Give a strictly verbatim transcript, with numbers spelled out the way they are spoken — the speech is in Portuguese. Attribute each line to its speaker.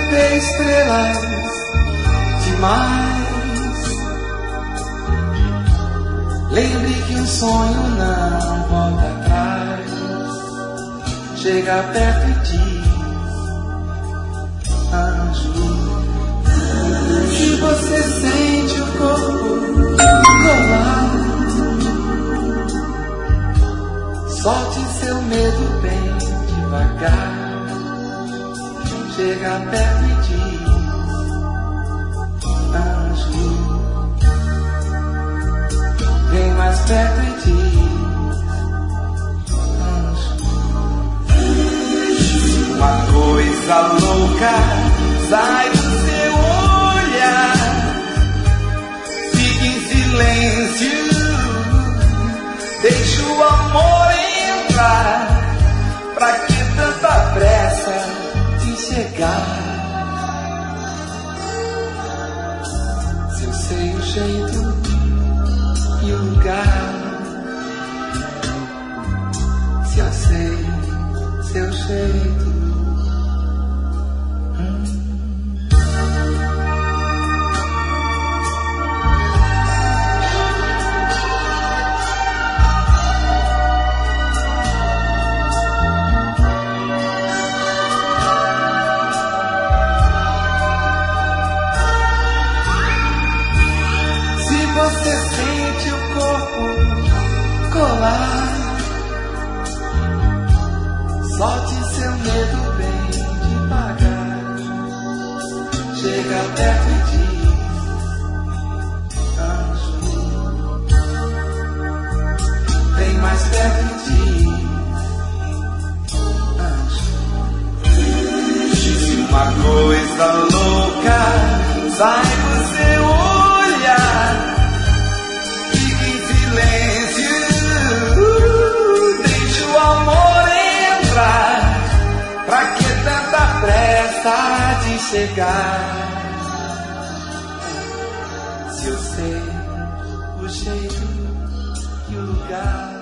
Speaker 1: ter estrelas demais. Lembre que um sonho não volta atrás. Chega perto e diz: anjo. Se você sente o corpo colar, solte seu medo bem devagar. Chega perto e diz: anjo. Vem mais perto e diz: anjo. Uma coisa louca sai do seu olhar. Fique em silêncio, deixa o amor entrar. Pra que tanta pressa de chegar? Se eu sei o jeito e o lugar, se eu sei seu jeito. Você sente o corpo colar, solte seu medo bem devagar. Chega perto e diz: anjo. Vem mais perto e diz: anjo. Disse uma coisa louca sai do seu olhar. Pra que tanta pressa de chegar? Se eu sei o jeito e o lugar.